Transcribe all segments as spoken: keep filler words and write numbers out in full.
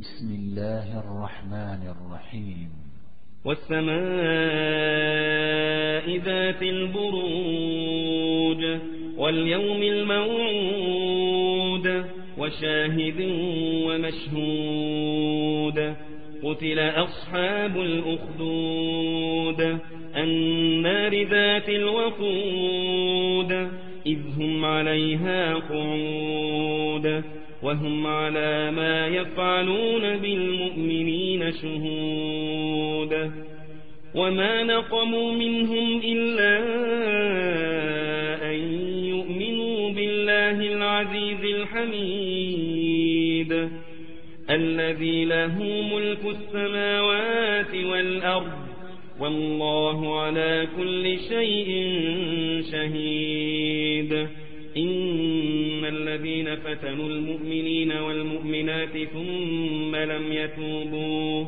بسم الله الرحمن الرحيم والسماء ذات البروج واليوم الموعود وشاهد ومشهود قتل أصحاب الأخدود النار ذات الوقود إذ هم عليها قعود وهم على ما يفعلون بالمؤمنين شهود وما نقموا منهم إلا أن يؤمنوا بالله العزيز الحميد الذي له ملك السماوات والأرض والله على كل شيء شهيد إن الذين فتنوا المؤمنين والمؤمنات ثم لم يتوبوا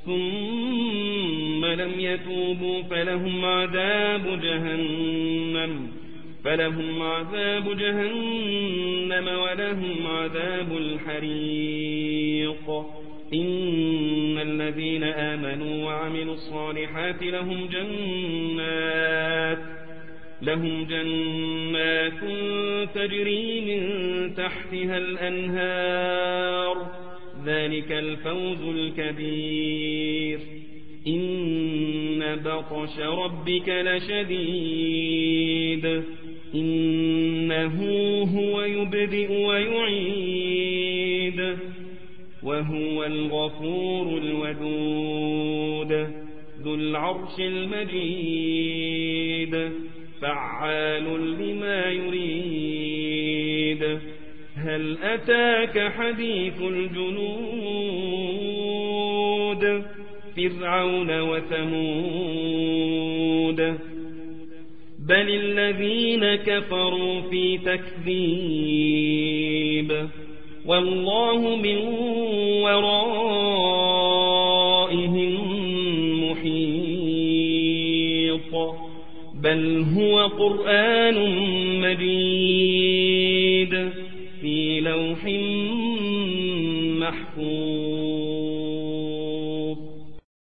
ثم لم يتوبوا فلهم عذاب جهنم فلهم عذاب جهنم ولهم عذاب الحريق إن الذين آمنوا وعملوا الصالحات لهم جنات لهم جنات تجري من تحتها الأنهار ذلك الفوز الكبير إن بطش ربك لشديد إنه هو يبدئ ويعيد وهو الغفور الودود ذو العرش المجيد فعال لما يريد هل أتاك حديث الجنود فرعون وثمود بل الذين كفروا في تكذيب والله من ورائهم محيط بل هو قرآن مجيد في لوح محفوظ.